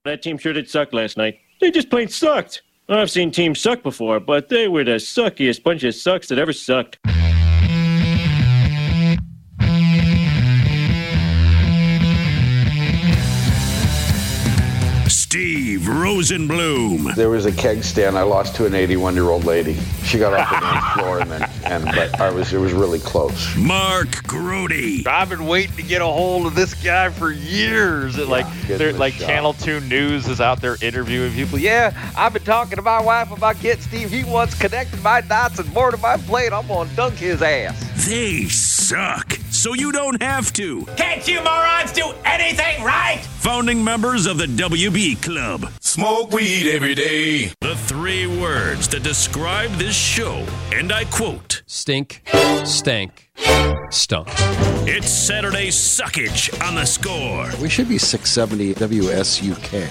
That team sure did suck last night. They just plain sucked. I've seen teams suck before, but they were the suckiest bunch of sucks that ever sucked. Steve Rosenbloom. There was a keg stand I lost to an 81-year-old lady. She got off the dance floor, but it was really close. Mark Grody. I've been waiting to get a hold of this guy for years. Channel 2 News is out there interviewing people. Yeah, I've been talking to my wife about getting Steve. He wants connected my dots and more to my plate. I'm going to dunk his ass. They suck, so you don't have to. Can't you morons do anything right? Founding members of the WB Club. Smoke weed every day. The 3 words that describe this show, and I quote, stink, stank, stunk. It's Saturday Suckage on The Score. We should be 670 WSUK.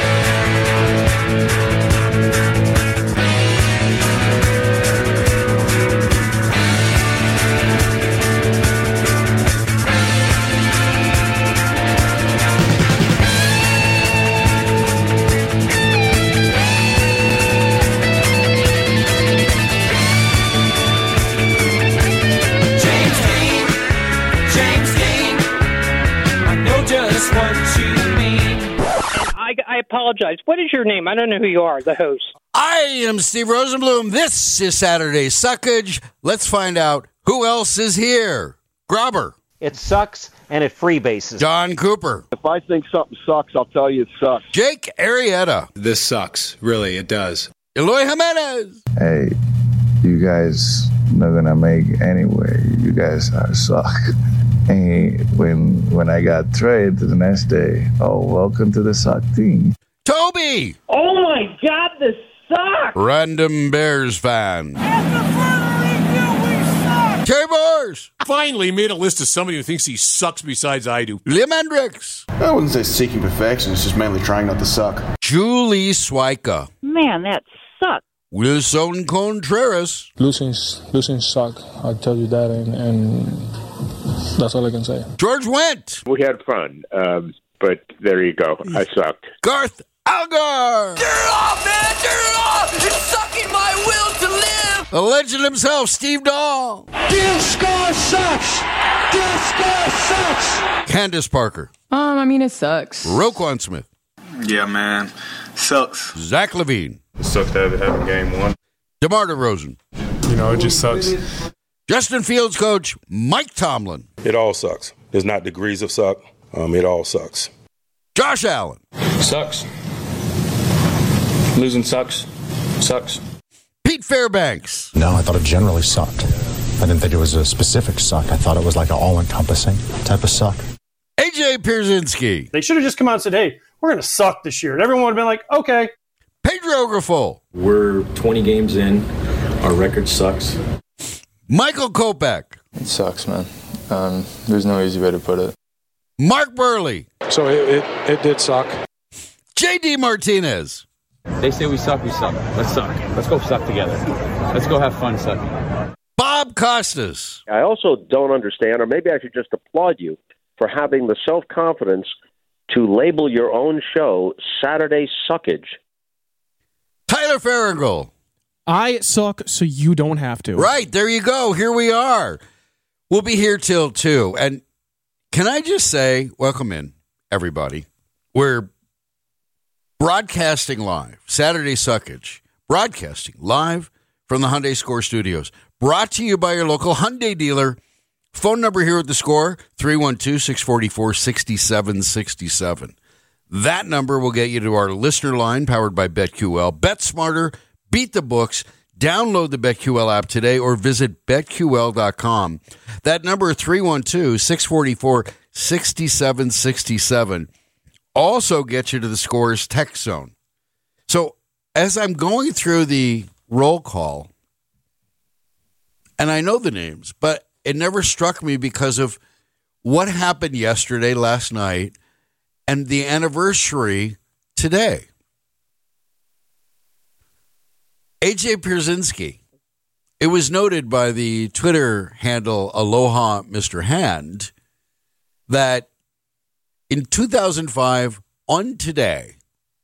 I apologize. What is your name? I don't know who you are, the host. I am Steve Rosenbloom. This is Saturday Suckage. Let's find out who else is here. Grobber. It sucks, and it freebases. John Cooper. If I think something sucks, I'll tell you it sucks. Jake Arrieta. This sucks. Really, it does. Eloy Jimenez. Hey, you guys not gonna make anyway. You guys are suck. And when I got traded the next day, welcome to the suck team. Toby! Oh my God, this sucks! Random Bears fan. After further review, we suck! Terry Bors! Finally made a list of somebody who thinks he sucks besides I do. Liam Hendricks. I wouldn't say seeking perfection, it's just mainly trying not to suck. Julie Swyka. Man, that sucks. Wilson Contreras. Losing suck, I'll tell you that, and that's all I can say. George Wendt. We had fun, but there you go. I sucked. Garth Algar. Turn it off, man! Turn it off! It's sucking my will to live! The legend himself, Steve Dahl. Disco sucks! Disco sucks! Candace Parker. It sucks. Roquan Smith. Yeah, man. Sucks. Zach Levine. It sucked to have game one. DeMar DeRozan. It just sucks. Justin Fields coach Mike Tomlin. It all sucks. There's not degrees of suck. It all sucks. Josh Allen. Sucks. Losing sucks. Sucks. Pete Fairbanks. No, I thought it generally sucked. I didn't think it was a specific suck. I thought it was like an all-encompassing type of suck. AJ Pierzynski. They should have just come out and said, hey, we're going to suck this year. And everyone would have been like, okay. Pedro Grifol. We're 20 games in. Our record sucks. Michael Kopech. It sucks, man. There's no easy way to put it. Mark Burley. So it did suck. JD Martinez. They say we suck, we suck. Let's suck. Let's go suck together. Let's go have fun sucking. Bob Costas. I also don't understand, or maybe I should just applaud you for having the self-confidence to label your own show Saturday Suckage. Tyler Farragle. I suck so you don't have to. Right, there you go. Here we are. We'll be here till 2. And can I just say, welcome in, everybody. We're broadcasting live, Saturday Suckage, broadcasting live from the Hyundai Score Studios. Brought to you by your local Hyundai dealer. Phone number here at the Score, 312-644-6767. That number will get you to our listener line powered by BetQL. Bet smarter, beat the books. Download the BetQL app today or visit BetQL.com. That number, 312-644-6767, also gets you to the Score's text zone. So as I'm going through the roll call, and I know the names, but it never struck me because of what happened yesterday, last night, and the anniversary today. AJ Pierzynski. It was noted by the Twitter handle Aloha Mr. Hand that in 2005, on today,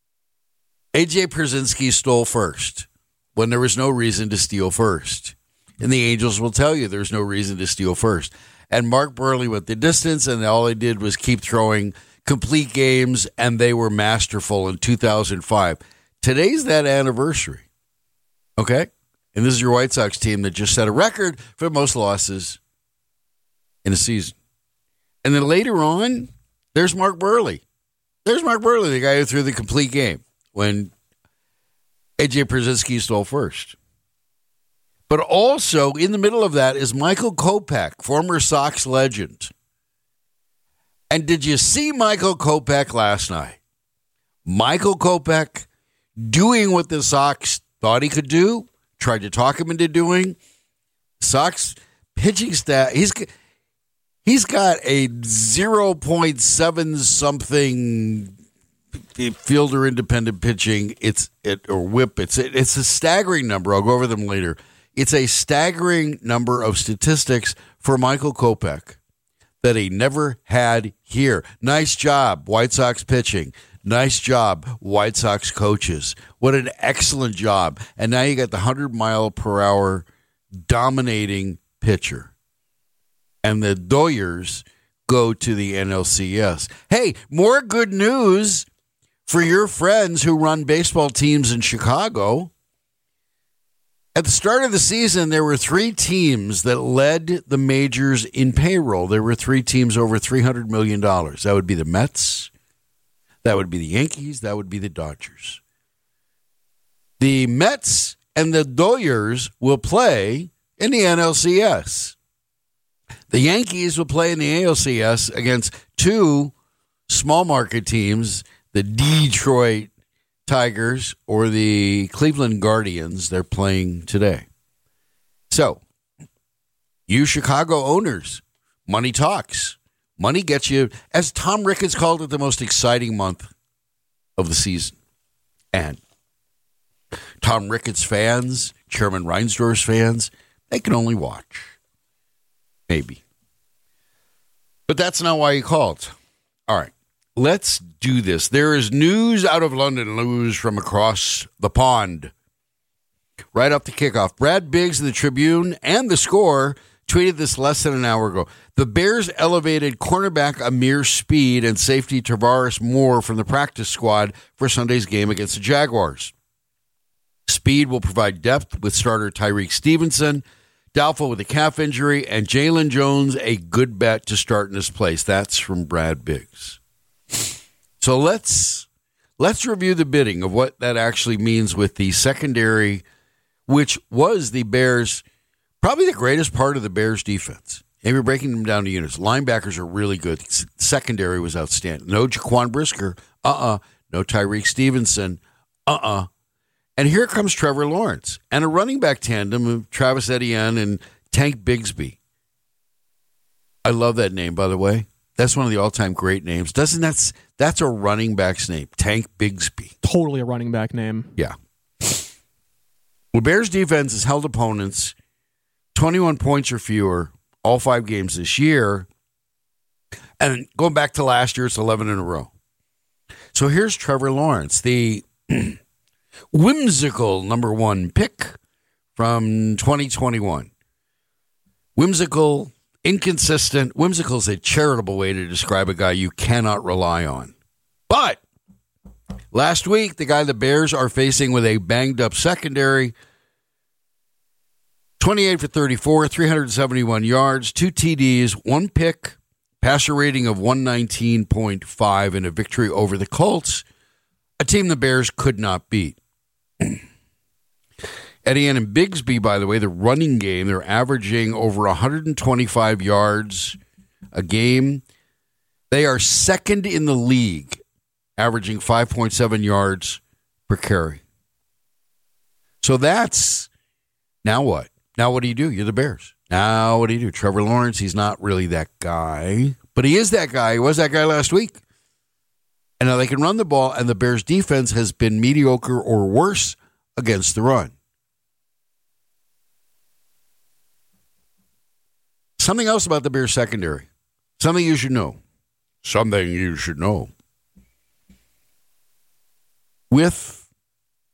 A.J. Pierzynski stole first when there was no reason to steal first. And the Angels will tell you there's no reason to steal first. And Mark Buehrle went the distance, and all they did was keep throwing complete games, and they were masterful in 2005. Today's that anniversary, okay? And this is your White Sox team that just set a record for most losses in a season. And then later on, there's Mark Buehrle. There's Mark Buehrle, the guy who threw the complete game when A.J. Pierzynski stole first. But also in the middle of that is Michael Kopech, former Sox legend. And did you see Michael Kopech last night? Michael Kopech doing what the Sox thought he could do, tried to talk him into doing. Sox pitching staff, he's got a 0.7 something fielder independent pitching. Or whip. It's a staggering number. I'll go over them later. It's a staggering number of statistics for Michael Kopech that he never had here. Nice job, White Sox pitching. Nice job, White Sox coaches. What an excellent job. And now you got the 100-mile-per-hour dominating pitcher. And the Doyers go to the NLCS. Hey, more good news for your friends who run baseball teams in Chicago. At the start of the season, there were 3 teams that led the majors in payroll. There were 3 teams over $300 million. That would be the Mets. That would be the Yankees. That would be the Dodgers. The Mets and the Doyers will play in the NLCS. The Yankees will play in the ALCS against 2 small market teams, the Detroit Tigers or the Cleveland Guardians. They're playing today. So, you Chicago owners, money talks. Money gets you, as Tom Ricketts called it, the most exciting month of the season. And Tom Ricketts fans, Chairman Reinsdorf's fans, they can only watch. Maybe. But that's not why he called. All right. Let's do this. There is news out of London, news from across the pond. Right off the kickoff, Brad Biggs of the Tribune and The Score tweeted this less than an hour ago. The Bears elevated cornerback Amir Speed and safety Tavares Moore from the practice squad for Sunday's game against the Jaguars. Speed will provide depth with starter Tyreek Stevenson, doubtful with a calf injury, and Jalen Jones a good bet to start in his place. That's from Brad Biggs. So let's review the bidding of what that actually means with the secondary, which was the Bears, probably the greatest part of the Bears defense. And we're breaking them down to units. Linebackers are really good. Secondary was outstanding. No Jaquan Brisker. No Tyreek Stevenson. And here comes Trevor Lawrence and a running back tandem of Travis Etienne and Tank Bigsby. I love that name, by the way. That's one of the all-time great names. That's a running back's name, Tank Bigsby. Totally a running back name. Yeah. Well, Bears defense has held opponents 21 points or fewer all 5 games this year. And going back to last year, it's 11 in a row. So here's Trevor Lawrence, the whimsical number 1 pick from 2021. Whimsical, inconsistent. Whimsical is a charitable way to describe a guy you cannot rely on. But last week, the guy the Bears are facing with a banged-up secondary, 28 for 34, 371 yards, 2 TDs, 1 pick, passer rating of 119.5 in a victory over the Colts, a team the Bears could not beat. Etienne and Bigsby, by the way, the running game, they're averaging over 125 yards a game. They are second in the league, averaging 5.7 yards per carry. So that's, now what? Now what do you do? You're the Bears. Now what do you do? Trevor Lawrence, he's not really that guy, but he is that guy. He was that guy last week. And now they can run the ball, and the Bears' defense has been mediocre or worse against the run. Something else about the Bears secondary. Something you should know. Something you should know. With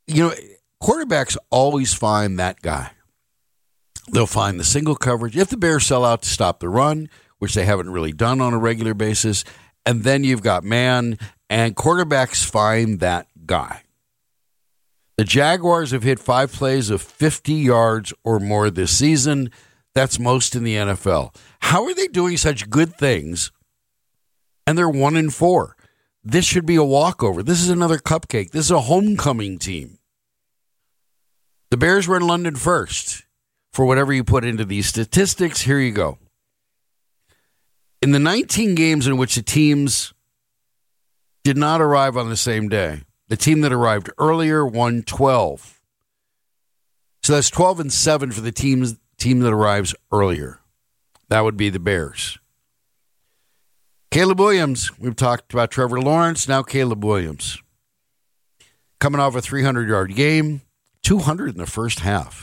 quarterbacks always find that guy. They'll find the single coverage. If the Bears sell out to stop the run, which they haven't really done on a regular basis, and then you've got man, and quarterbacks find that guy. The Jaguars have hit 5 plays of 50 yards or more this season. That's most in the NFL. How are they doing such good things, and they're 1-4? This should be a walkover. This is another cupcake. This is a homecoming team. The Bears were in London first. For whatever you put into these statistics, here you go. In the 19 games in which the teams did not arrive on the same day, the team that arrived earlier won 12. So that's 12-7 for the team that arrives earlier. That would be the Bears. Caleb Williams, we've talked about Trevor Lawrence, now Caleb Williams. Coming off a 300-yard game, 200 in the first half.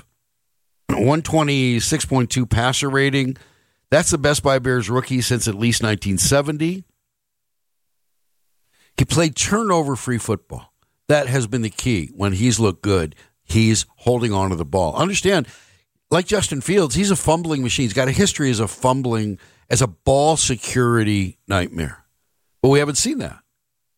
126.2 passer rating. That's the best by Bears rookie since at least 1970. He played turnover-free football. That has been the key. When he's looked good, he's holding on to the ball. Understand, like Justin Fields, he's a fumbling machine. He's got a history as a ball security nightmare. But we haven't seen that.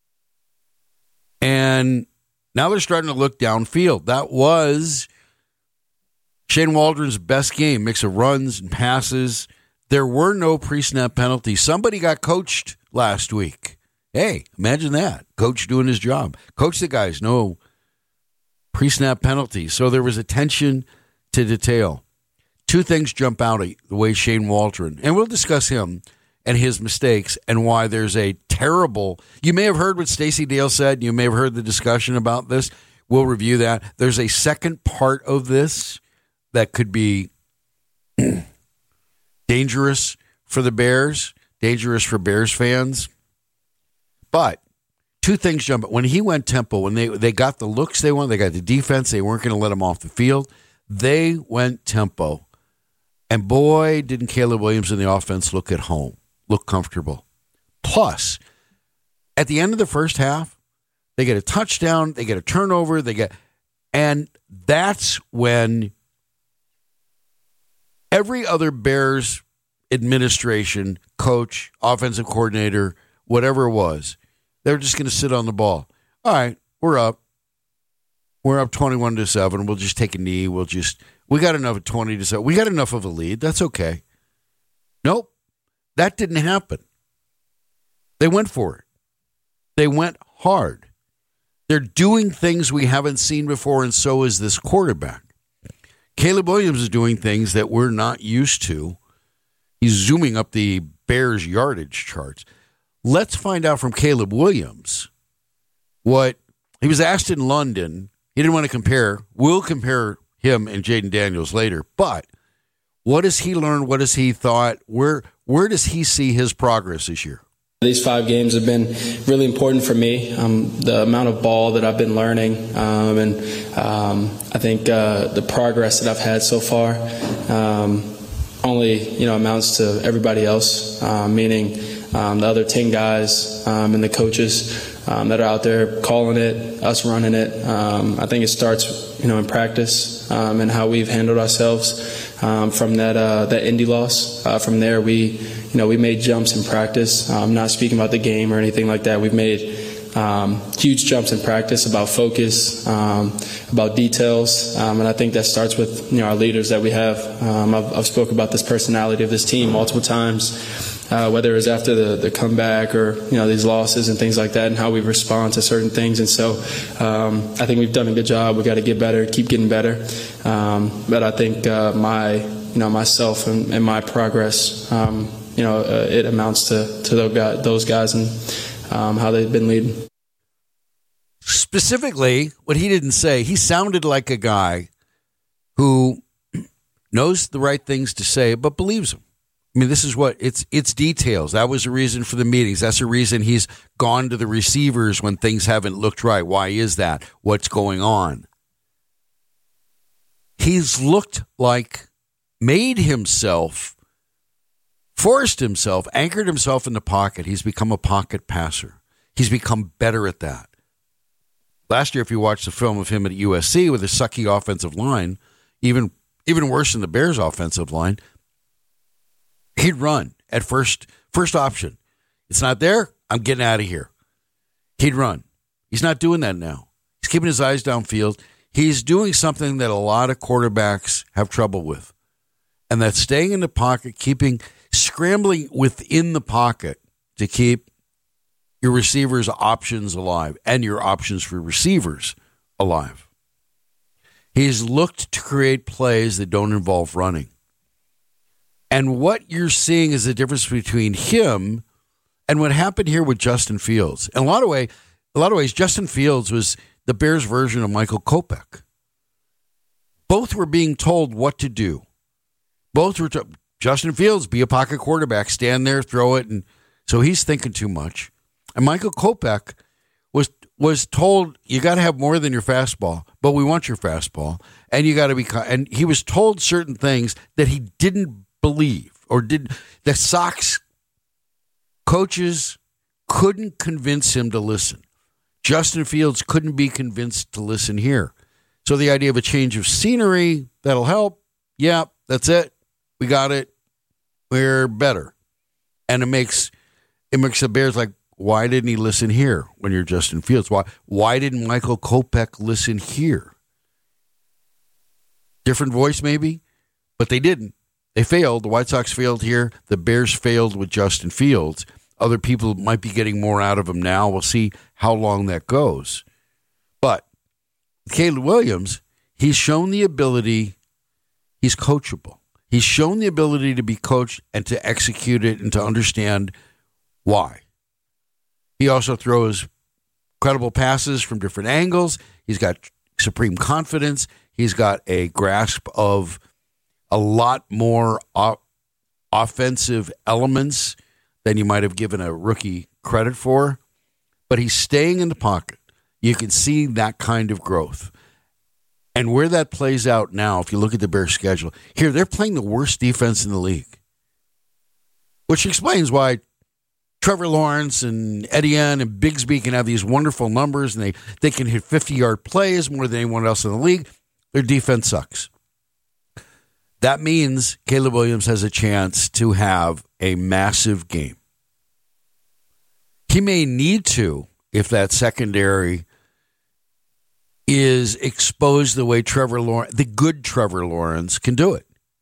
And now they're starting to look downfield. That was Shane Waldron's best game, mix of runs and passes. There were no pre-snap penalties. Somebody got coached last week. Hey, imagine that. Coach doing his job. Coach the guys, no pre-snap penalties. So there was attention to detail. 2 things jump out at the way Shane Waldron, and we'll discuss him and his mistakes and why there's a terrible, you may have heard what Stacey Dale said. You may have heard the discussion about this. We'll review that. There's a second part of this that could be dangerous for the Bears, dangerous for Bears fans. But 2 things jump out. When he went tempo, when they got the looks they wanted, they got the defense, they weren't going to let him off the field. They went tempo. And boy, didn't Caleb Williams in the offense look at home, look comfortable. Plus, at the end of the first half, they get a touchdown, they get a turnover, and that's when every other Bears administration, coach, offensive coordinator, whatever it was, they're just going to sit on the ball. All right, we're up. We're up 21-7. We'll just take a knee. We got enough of 20-7. We got enough of a lead. That's okay. Nope, that didn't happen. They went for it. They went hard. They're doing things we haven't seen before, and so is this quarterback. Caleb Williams is doing things that we're not used to. He's zooming up the Bears yardage charts. Let's find out from Caleb Williams what he was asked in London. He didn't want to compare. We'll compare him and Jaden Daniels later. But what has he learned? What has he thought? Where does he see his progress this year? These 5 games have been really important for me. The amount of ball that I've been learning, and I think the progress that I've had so far only amounts to everybody else, meaning the other 10 guys and the coaches that are out there calling it, us running it. I think it starts in practice and how we've handled ourselves from that Indy loss. From there, we made jumps in practice. I'm not speaking about the game or anything like that. We've made huge jumps in practice about focus, about details, and I think that starts with our leaders that we have. I've spoke about this personality of this team multiple times, whether it's after the comeback or these losses and things like that, and how we respond to certain things. And so I think we've done a good job. We got to get better, keep getting better. But I think myself and my progress, it amounts to those guys and how they've been leading. Specifically, what he didn't say, he sounded like a guy who knows the right things to say, but believes them. I mean, this is what it's details. That was the reason for the meetings. That's the reason he's gone to the receivers when things haven't looked right. Why is that? What's going on? He's looked like, made himself, forced himself, anchored himself in the pocket. He's become a pocket passer. He's become better at that. Last year, if you watched the film of him at USC with a sucky offensive line, even worse than the Bears' offensive line, he'd run at first option. It's not there, I'm getting out of here. He'd run. He's not doing that now. He's keeping his eyes downfield. He's doing something that a lot of quarterbacks have trouble with, and that's staying in the pocket, scrambling within the pocket to keep your receivers' options alive and your options for receivers alive. He's looked to create plays that don't involve running. And what you're seeing is the difference between him and what happened here with Justin Fields. In a lot of ways, Justin Fields was the Bears' version of Michael Kopech. Both were being told what to do. Both were Justin Fields, be a pocket quarterback, stand there, throw it, and so he's thinking too much. And Michael Kopech was told, you got to have more than your fastball, but we want your fastball, and you got to be. And he was told certain things that he didn't believe or did. The Sox coaches couldn't convince him to listen. Justin Fields couldn't be convinced to listen here. So the idea of a change of scenery, that'll help. Yeah, that's it. We got it. We're better. And it makes the Bears like, why didn't he listen here when you're Justin Fields? Why didn't Michael Kopech listen here? Different voice maybe, but they didn't. They failed. The White Sox failed here. The Bears failed with Justin Fields. Other people might be getting more out of him now. We'll see how long that goes. But Caleb Williams, he's shown the ability. He's coachable. He's shown the ability to be coached and to execute it and to understand why. He also throws credible passes from different angles. He's got supreme confidence. He's got a grasp of a lot more offensive elements than you might have given a rookie credit for. But he's staying in the pocket. You can see that kind of growth. And where that plays out now, if you look at the Bears' schedule, here they're playing the worst defense in the league, which explains why Trevor Lawrence and Etienne and Bigsby can have these wonderful numbers, and they can hit 50-yard plays more than anyone else in the league. Their defense sucks. That means Caleb Williams has a chance to have a massive game. He may need to if that secondary is exposed the way the good Trevor Lawrence can do it.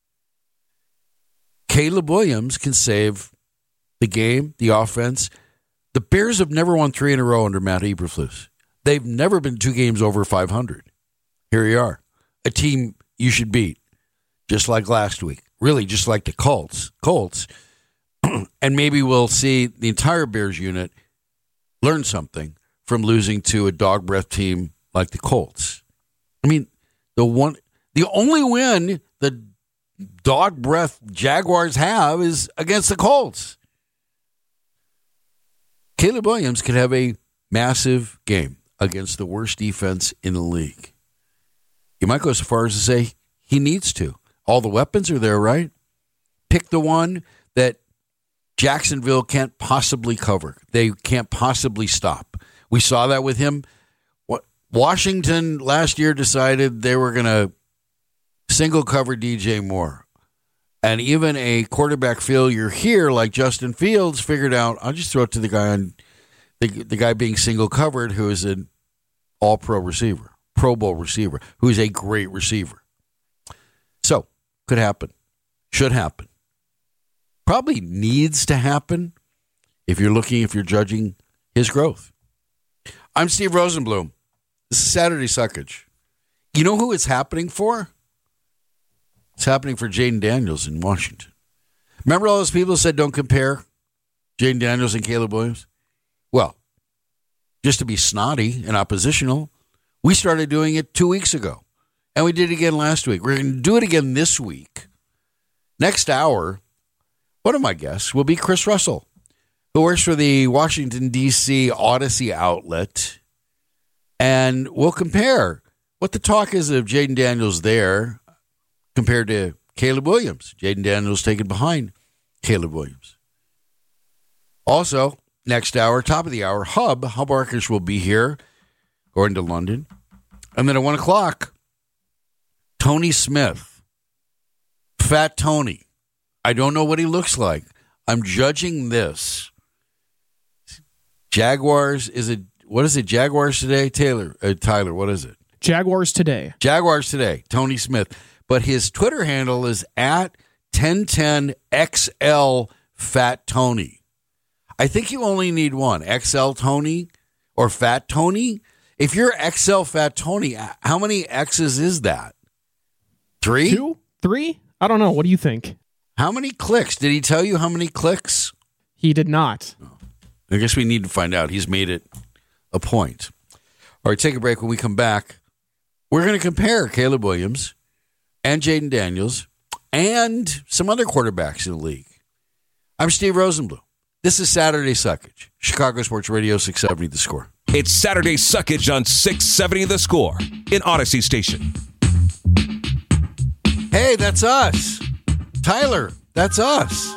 Caleb Williams can save the game, the offense. The Bears have never won 3 in a row under Matt Eberflus. They've never been 2 games over 500. Here you are, a team you should beat, just like last week. Really, just like the Colts. And maybe we'll see the entire Bears unit learn something from losing to a dog breath team like the Colts. I mean, the only win the dog breath Jaguars have is against the Colts. Caleb Williams could have a massive game against the worst defense in the league. You might go so far as to say he needs to. All the weapons are there, right? Pick the one that Jacksonville can't possibly cover. They can't possibly stop. We saw that with him. Washington last year decided they were going to single cover DJ Moore. And even a quarterback failure here like Justin Fields figured out, I'll just throw it to the guy on the guy being single covered who is an all-pro receiver, Pro Bowl receiver, who's a great receiver. So, could happen. Should happen. Probably needs to happen if you're judging his growth. I'm Steve Rosenblum. This is Saturday Suckage. You know who it's happening for? It's happening for Jaden Daniels in Washington. Remember all those people who said don't compare Jaden Daniels and Caleb Williams? Well, just to be snotty and oppositional, we started doing it 2 weeks ago. And we did it again last week. We're going to do it again this week. Next hour, one of my guests will be Chris Russell, who works for the Washington, D.C. Odyssey outlet. And we'll compare what the talk is of Jaden Daniels there compared to Caleb Williams. Jaden Daniels taken behind Caleb Williams. Also, next hour, top of the hour, Hub Arkish will be here. according to London. And then at 1 o'clock, Tony Smith, Fat Tony. I don't know what he looks like. I'm judging this. Jaguars, what is it? Jaguars today? Tyler, what is it? Jaguars today. Jaguars today, Tony Smith. But his Twitter handle is at 1010XL Fat Tony. I think you only need one, XL Tony or Fat Tony. If you're XL Fat Tony, how many X's is that? 3? 2? 3? I don't know. What do you think? How many clicks? Did he tell you how many clicks? He did not. I guess we need to find out. He's made it a point. All right, take a break. When we come back, we're going to compare Caleb Williams and Jaden Daniels and some other quarterbacks in the league. I'm Steve Rosenbluth. This is Saturday Suckage, Chicago Sports Radio 670 The Score. It's Saturday Suckage on 670 The Score in Odyssey Station. Hey, that's us. Tyler, that's us.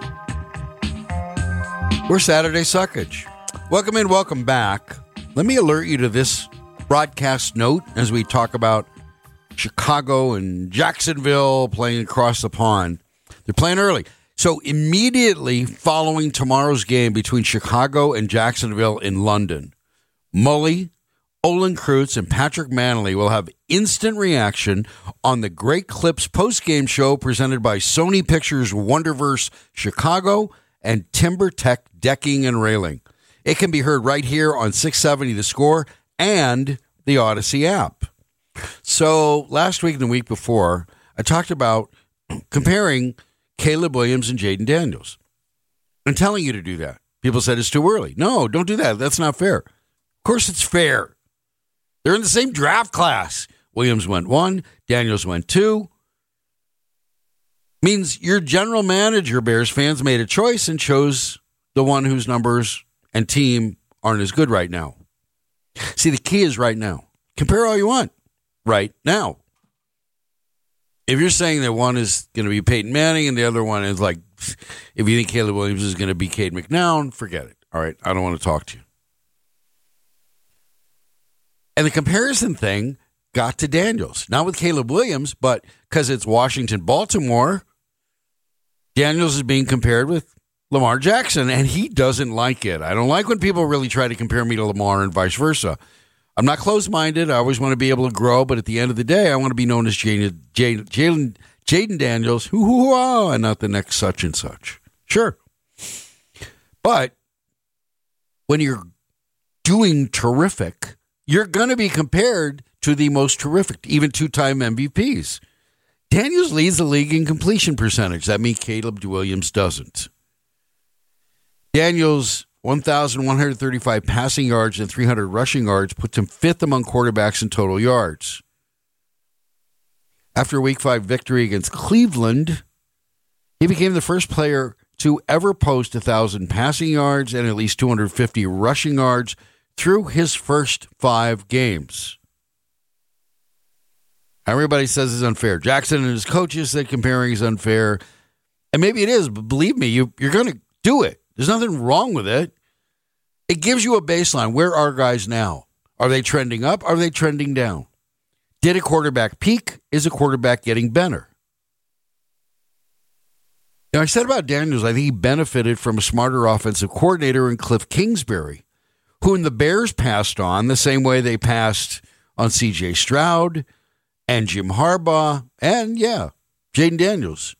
We're Saturday Suckage. Welcome in, welcome back. Let me alert you to this broadcast note as we talk about Chicago and Jacksonville playing across the pond. They're playing early. So immediately following tomorrow's game between Chicago and Jacksonville in London, Mully, Olin Kreutz, and Patrick Manley will have instant reaction on the Great Clips post-game show presented by Sony Pictures Wonderverse Chicago and Timber Tech Decking and Railing. It can be heard right here on 670 The Score and the Odyssey app. So last week and the week before, I talked about comparing Caleb Williams and Jaden Daniels and telling you to do that. People said it's too early. No, don't do that. That's not fair. Of course it's fair. They're in the same draft class. Williams went 1, Daniels went 2. Means your general manager, Bears fans, made a choice and chose the one whose numbers and team aren't as good right now. See, the key is right now. Compare all you want right now. If you're saying that one is going to be Peyton Manning and the other one is like, if you think Caleb Williams is going to be Cade McNown, forget it. All right, I don't want to talk to you. And the comparison thing got to Daniels. Not with Caleb Williams, but because it's Washington-Baltimore, Daniels is being compared with Lamar Jackson, and he doesn't like it. I don't like when people really try to compare me to Lamar and vice versa. I'm not closed-minded. I always want to be able to grow, but at the end of the day, I want to be known as Jaden Daniels, and not the next such and such. Sure. But when you're doing terrific, you're going to be compared to the most terrific, even two-time MVPs. Daniels leads the league in completion percentage. That means Caleb Williams doesn't. Daniels' 1,135 passing yards and 300 rushing yards puts him fifth among quarterbacks in total yards. After a Week 5 victory against Cleveland, he became the first player to ever post 1,000 passing yards and at least 250 rushing yards through his first 5 games. Everybody says it's unfair. Jackson and his coaches said comparing is unfair. And maybe it is, but believe me, you're going to do it. There's nothing wrong with it. It gives you a baseline. Where are guys now? Are they trending up? Are they trending down? Did a quarterback peak? Is a quarterback getting better? Now, I said about Daniels, I think he benefited from a smarter offensive coordinator in Cliff Kingsbury, who in the Bears passed on the same way they passed on C.J. Stroud and Jim Harbaugh and, Jaden Daniels.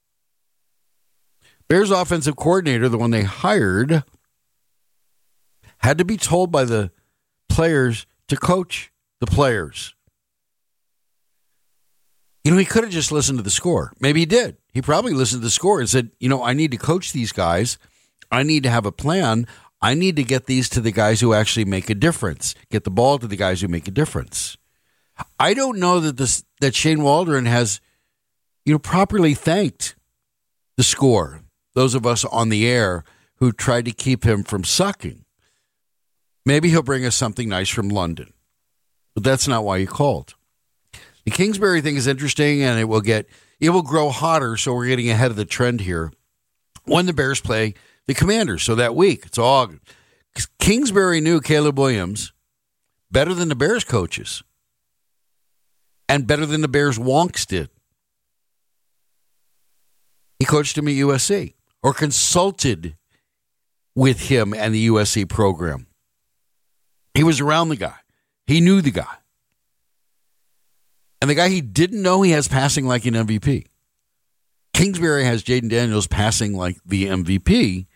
Bears offensive coordinator, the one they hired, had to be told by the players to coach the players. He could have just listened to the score. Maybe he did. He probably listened to the score and said, I need to coach these guys. I need to have a plan. I need to get these to the guys who actually make a difference. Get the ball to the guys who make a difference. I don't know that Shane Waldron has, properly thanked the score. Those of us on the air who tried to keep him from sucking. Maybe he'll bring us something nice from London. But that's not why he called. The Kingsbury thing is interesting, and it will grow hotter, so we're getting ahead of the trend here. When the Bears play the Commanders, so that week, it's all Kingsbury knew Caleb Williams better than the Bears coaches and better than the Bears wonks did. He coached him at USC or consulted with him and the USC program. He was around the guy. He knew the guy. And the guy he didn't know, he has passing like an MVP. Kingsbury has Jaden Daniels passing like the MVP.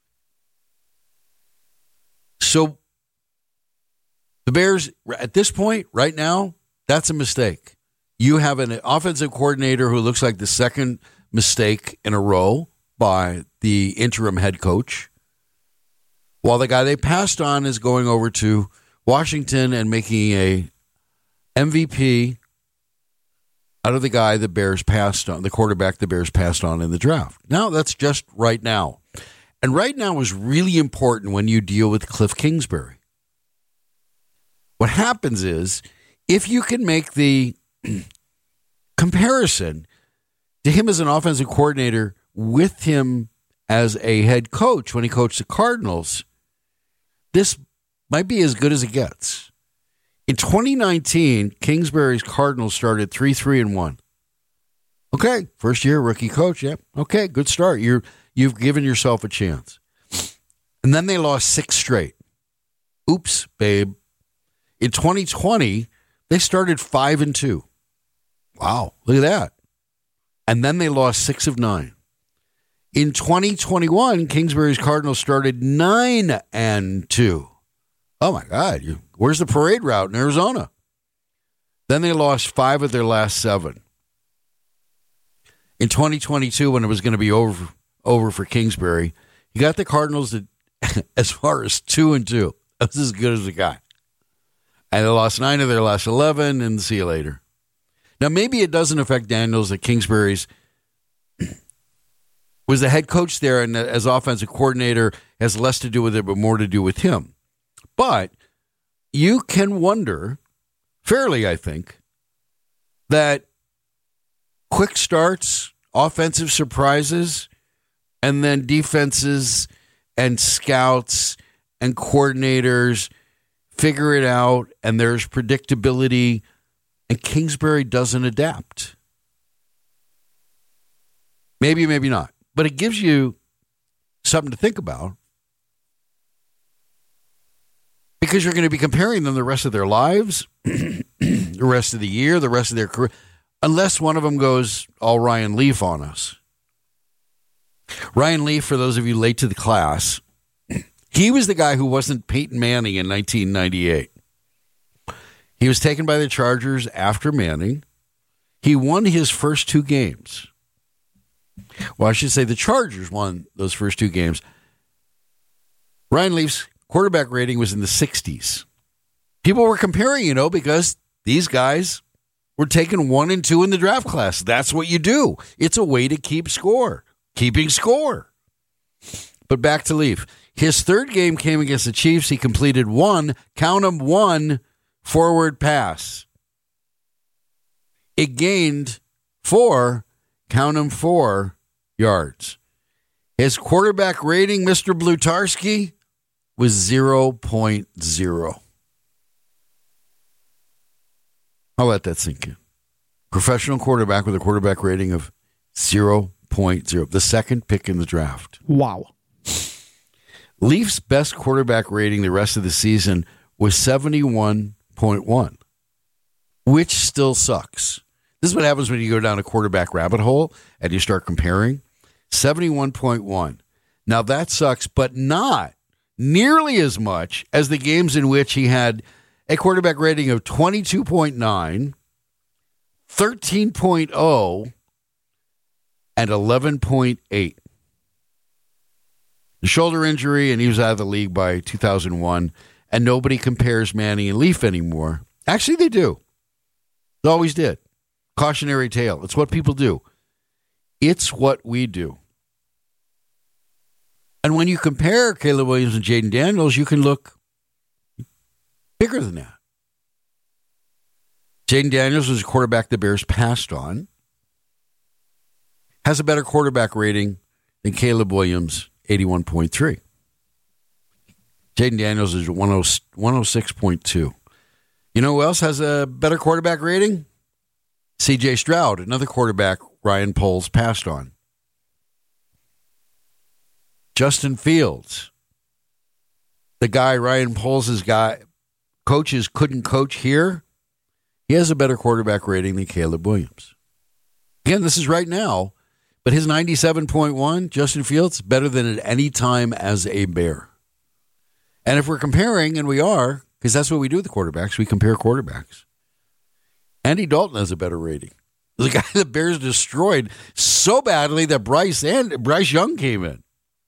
So the Bears, at this point, right now, that's a mistake. You have an offensive coordinator who looks like the second mistake in a row by the interim head coach, while the guy they passed on is going over to Washington and making a MVP out of the guy the Bears passed on, the quarterback the Bears passed on in the draft. Now, that's just right now. And right now is really important when you deal with Cliff Kingsbury. What happens is, if you can make the comparison to him as an offensive coordinator with him as a head coach when he coached the Cardinals, this might be as good as it gets. In 2019, Kingsbury's Cardinals started 3-3-1. Okay, first year rookie coach. Yep. Okay, good start. You've given yourself a chance. And then they lost 6 straight. Oops, babe. In 2020, they started 5-2. Wow, look at that. And then they lost 6 of 9. In 2021, Kingsbury's Cardinals started 9-2. Oh, my God. Where's the parade route in Arizona? Then they lost 5 of their last 7. In 2022, when it was going to be over for Kingsbury, he got the Cardinals to, as far as 2-2. That's as good as it got. And they lost 9 of their last 11, and see you later. Now, maybe it doesn't affect Daniels that Kingsbury's was the head coach there and as offensive coordinator has less to do with it but more to do with him. But you can wonder, fairly I think, that quick starts, offensive surprises, and then defenses and scouts and coordinators figure it out and there's predictability and Kingsbury doesn't adapt. Maybe, maybe not. But it gives you something to think about because you're going to be comparing them the rest of their lives, the rest of the year, the rest of their career, unless one of them goes all Ryan Leaf on us. Ryan Leaf, for those of you late to the class, he was the guy who wasn't Peyton Manning in 1998. He was taken by the Chargers after Manning. He won his first 2 games. Well, I should say the Chargers won those first 2 games. Ryan Leaf's quarterback rating was in the 60s. People were comparing, because these guys were taken 1 and 2 in the draft class. That's what you do. It's a way to keeping score. But back to Leaf. His 3rd game came against the Chiefs. He completed 1 forward pass. It gained 4 yards. His quarterback rating, Mr. Blutarski, was 0.0. I'll let that sink in. Professional quarterback with a quarterback rating of 0.0. The second pick in the draft. Wow. Leafs' best quarterback rating the rest of the season was 71.1, which still sucks. This is what happens when you go down a quarterback rabbit hole and you start comparing. 71.1. Now, that sucks, but not nearly as much as the games in which he had a quarterback rating of 22.9, 13.0, and 11.8. The shoulder injury, and he was out of the league by 2001, and nobody compares Manning and Leaf anymore. Actually, they do. They always did. Cautionary tale. It's what people do. It's what we do. And when you compare Caleb Williams and Jaden Daniels, you can look bigger than that. Jaden Daniels was a quarterback the Bears passed on. Has a better quarterback rating than Caleb Williams, 81.3. Jaden Daniels is 106.2. You know who else has a better quarterback rating? C.J. Stroud, another quarterback Ryan Poles passed on. Justin Fields, the guy Ryan Poles' coaches couldn't coach here, he has a better quarterback rating than Caleb Williams. Again, this is right now, but his 97.1, Justin Fields, better than at any time as a Bear. And if we're comparing, and we are, because that's what we do with the quarterbacks, we compare quarterbacks. Andy Dalton has a better rating. The guy the Bears destroyed so badly that Bryce Young came in.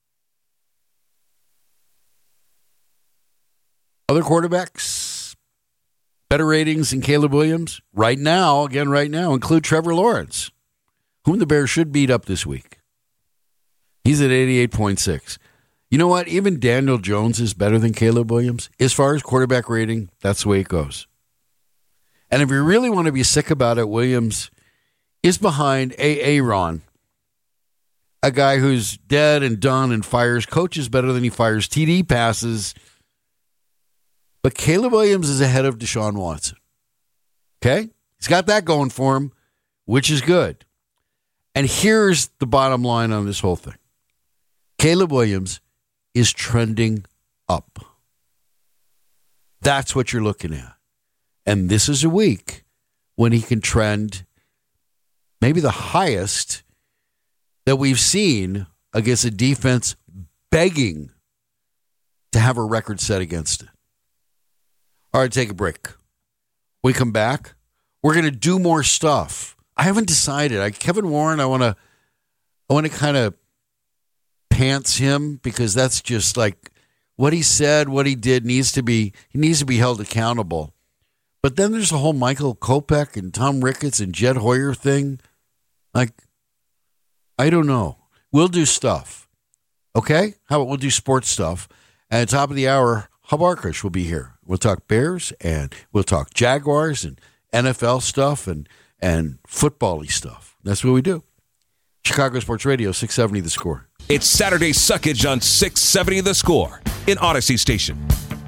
Other quarterbacks, better ratings than Caleb Williams, right now, include Trevor Lawrence, whom the Bears should beat up this week. He's at 88.6. You know what? Even Daniel Jones is better than Caleb Williams. As far as quarterback rating, that's the way it goes. And if you really want to be sick about it, Williams is behind Aaron, a guy who's dead and done and fires coaches better than he fires TD passes. But Caleb Williams is ahead of Deshaun Watson. Okay? He's got that going for him, which is good. And here's the bottom line on this whole thing. Caleb Williams is trending up. That's what you're looking at. And this is a week when he can trend maybe the highest that we've seen against a defense begging to have a record set against it. All right, take a break. We come back. We're going to do more stuff. I haven't decided. Kevin Warren, I want to kind of pants him because that's just like what he said, what he did he needs to be held accountable. But then there's the whole Michael Kopech and Tom Ricketts and Jed Hoyer thing. Like, I don't know. We'll do stuff. Okay? How about we'll do sports stuff? And at the top of the hour, Hub Arkush will be here. We'll talk Bears and we'll talk Jaguars and NFL stuff and football-y stuff. That's what we do. Chicago Sports Radio, 670 The Score. It's Saturday Suckage on 670 The Score in Odyssey Station.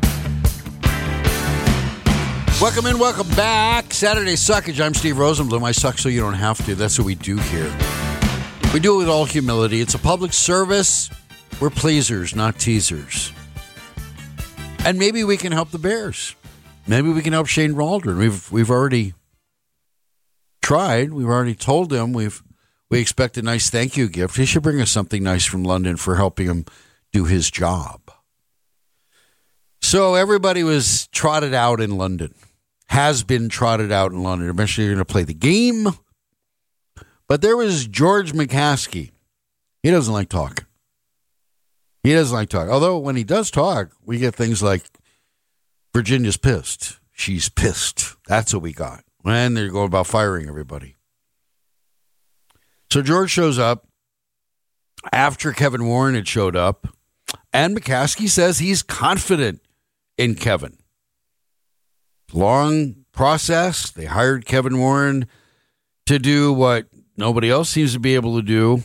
Welcome in, welcome back. Saturday Suckage. I'm Steve Rosenblum. I suck so you don't have to. That's what we do here. We do it with all humility. It's a public service. We're pleasers, not teasers. And maybe we can help the Bears. Maybe we can help Shane Waldron. We've already tried. We've already told him we expect a nice thank you gift. He should bring us something nice from London for helping him do his job. So everybody was trotted out in London. Has been trotted out in London. Eventually you're going to play the game. But there was George McCaskey. He doesn't like talking. Although when he does talk, we get things like Virginia's pissed. She's pissed. That's what we got. And they're going about firing everybody. So George shows up after Kevin Warren had showed up. And McCaskey says he's confident in Kevin. Long process. They hired Kevin Warren to do what nobody else seems to be able to do.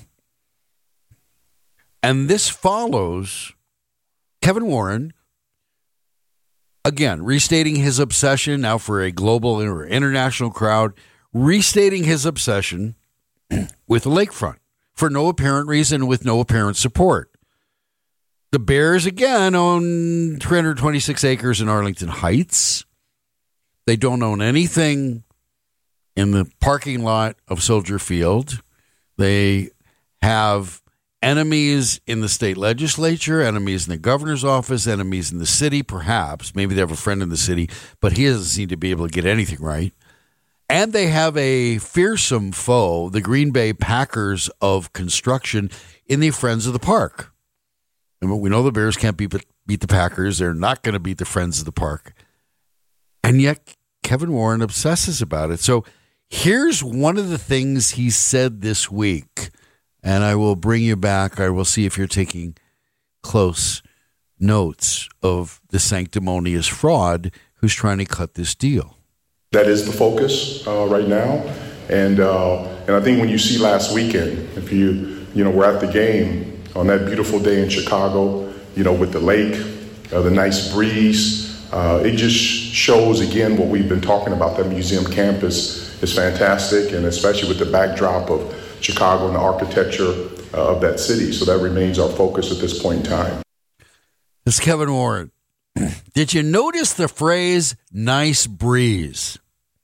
And this follows Kevin Warren, again, restating his obsession now for a global or international crowd, restating his obsession with the lakefront for no apparent reason, with no apparent support. The Bears, again, own 326 acres in Arlington Heights. They don't own anything in the parking lot of Soldier Field. They have enemies in the state legislature, enemies in the governor's office, enemies in the city, perhaps. Maybe they have a friend in the city, but he doesn't seem to be able to get anything right. And they have a fearsome foe, the Green Bay Packers of construction, in the Friends of the Park. And we know the Bears can't beat the Packers. They're not going to beat the Friends of the Park. And yet Kevin Warren obsesses about it. So here's one of the things he said this week. And I will bring you back. I will see if you're taking close notes of the sanctimonious fraud who's trying to cut this deal. That is the focus right now. And I think when you see last weekend, if you were at the game on that beautiful day in Chicago, with the lake, the nice breeze, it just shows, again, what we've been talking about. That museum campus is fantastic, and especially with the backdrop of Chicago and the architecture of that city. So that remains our focus at this point in time. This is Kevin Warren. Did you notice the phrase nice breeze?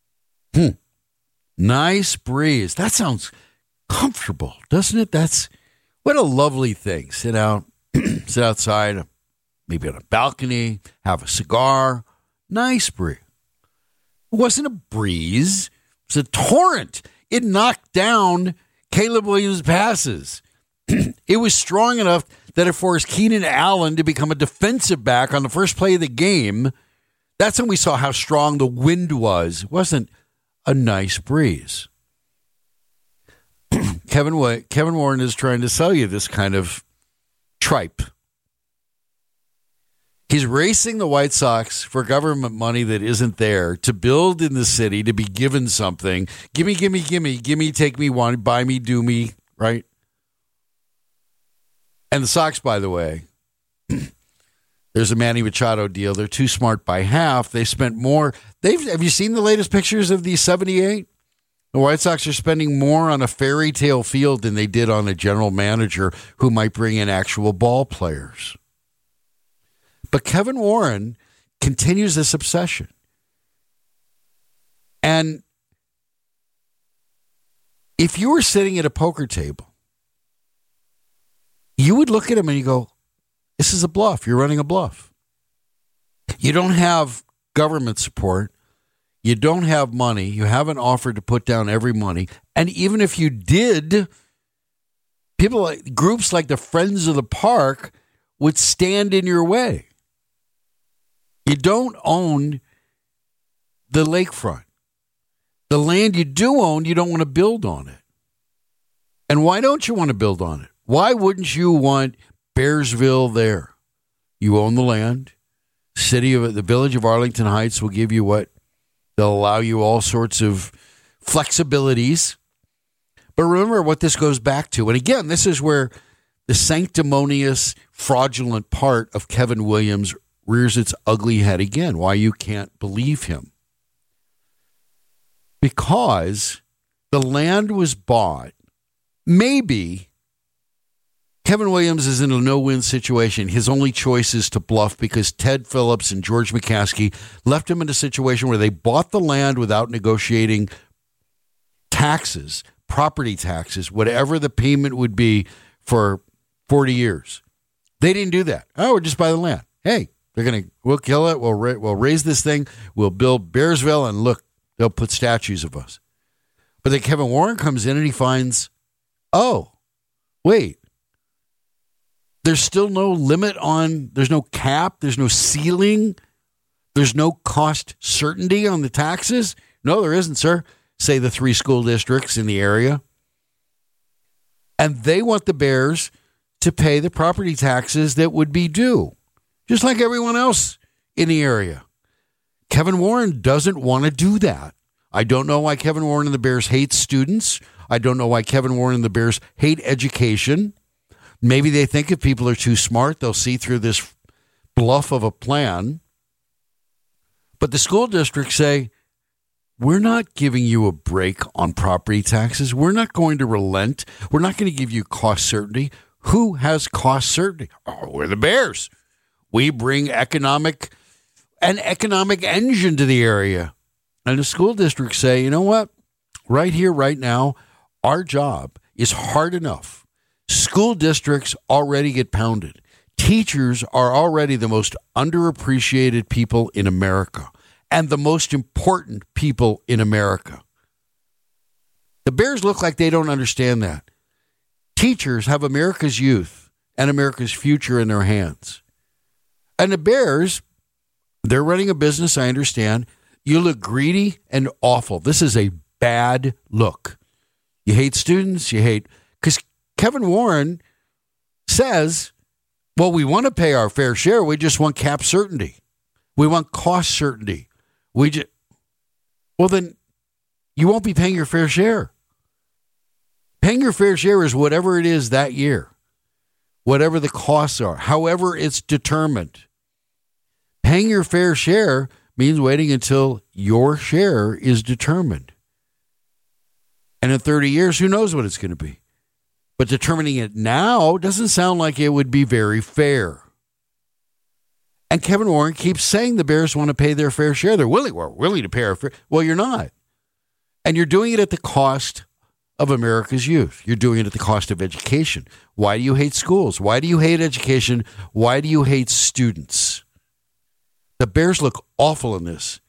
Nice breeze. That sounds comfortable, doesn't it? That's what a lovely thing. Sit outside, maybe on a balcony, have a cigar. Nice breeze. It wasn't a breeze. It was a torrent. It knocked down Caleb Williams' passes. It was strong enough that it forced Keenan Allen to become a defensive back on the first play of the game. That's when we saw how strong the wind was. It wasn't a nice breeze. Kevin Warren is trying to sell you this kind of tripe. He's racing the White Sox for government money that isn't there to build in the city, to be given something. Gimme, take me, want, buy me, do me, right? And the Sox, by the way, there's a Manny Machado deal. They're too smart by half. They spent more. Have you seen the latest pictures of the 78? The White Sox are spending more on a fairy tale field than they did on a general manager who might bring in actual ball players. But Kevin Warren continues this obsession. And if you were sitting at a poker table, you would look at him and you go, this is a bluff. You're running a bluff. You don't have government support. You don't have money. You haven't offered to put down every money. And even if you did, groups like the Friends of the Park would stand in your way. You don't own the lakefront. The land you do own, you don't want to build on it. And why don't you want to build on it? Why wouldn't you want Bearsville there? You own the land. The village of Arlington Heights will give you what? They'll allow you all sorts of flexibilities. But remember what this goes back to. And again, this is where the sanctimonious, fraudulent part of Kevin Williams rears its ugly head again. Why you can't believe him. Because the land was bought. Maybe Kevin Williams is in a no-win situation. His only choice is to bluff because Ted Phillips and George McCaskey left him in a situation where they bought the land without negotiating taxes, property taxes, whatever the payment would be for 40 years. They didn't do that. Oh, we'll just buy the land. Hey, we'll kill it. We'll raise this thing. We'll build Bearsville, and look, they'll put statues of us. But then Kevin Warren comes in and he finds, oh, wait. There's still no limit there's no cap, there's no ceiling, there's no cost certainty on the taxes. No, there isn't, sir. Say the 3 school districts in the area. And they want the Bears to pay the property taxes that would be due, just like everyone else in the area. Kevin Warren doesn't want to do that. I don't know why Kevin Warren and the Bears hate students. I don't know why Kevin Warren and the Bears hate education. Maybe they think if people are too smart, they'll see through this bluff of a plan. But the school districts say, we're not giving you a break on property taxes. We're not going to relent. We're not going to give you cost certainty. Who has cost certainty? Oh, we're the Bears. We bring an economic engine to the area. And the school districts say, you know what? Right here, right now, our job is hard enough. School districts already get pounded. Teachers are already the most underappreciated people in America and the most important people in America. The Bears look like they don't understand that. Teachers have America's youth and America's future in their hands. And the Bears, they're running a business, I understand. You look greedy and awful. This is a bad look. You hate students, because Kevin Warren says, well, we want to pay our fair share. We just want cap certainty. We want cost certainty. Well, then you won't be paying your fair share. Paying your fair share is whatever it is that year, whatever the costs are, however it's determined. Paying your fair share means waiting until your share is determined. And in 30 years, who knows what it's going to be? But determining it now doesn't sound like it would be very fair. And Kevin Warren keeps saying the Bears want to pay their fair share. We're willing to pay our fair. Well, you're not. And you're doing it at the cost of America's youth. You're doing it at the cost of education. Why do you hate schools? Why do you hate education? Why do you hate students? The Bears look awful in this.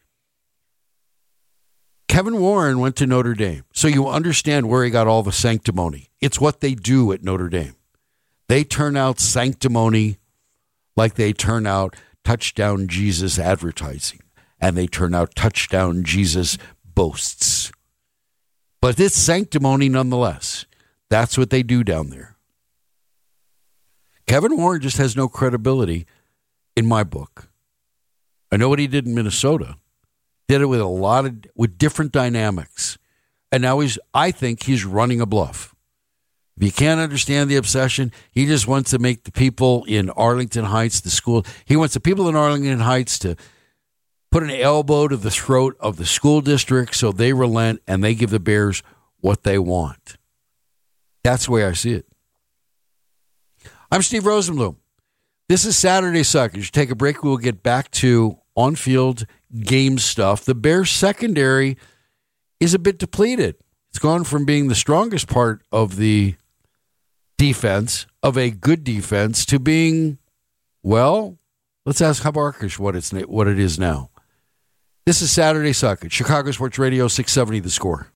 Kevin Warren went to Notre Dame, so you understand where he got all the sanctimony. It's what they do at Notre Dame. They turn out sanctimony like they turn out Touchdown Jesus advertising, and they turn out Touchdown Jesus boasts. But it's sanctimony nonetheless. That's what they do down there. Kevin Warren just has no credibility in my book. I know what he did in Minnesota. Did it with different dynamics. And now I think he's running a bluff. If you can't understand the obsession, he just wants to make the people in Arlington Heights, he wants the people in Arlington Heights to put an elbow to the throat of the school district so they relent and they give the Bears what they want. That's the way I see it. I'm Steve Rosenblum. This is Saturday Suckers. You take a break. We'll get back to on-field game stuff. The Bears secondary is a bit depleted. It's gone from being the strongest part of the defense, of a good defense, to being, well, let's ask Hub Arkush what it is now. This is Saturday Suckers, Chicago Sports Radio 670 The Score.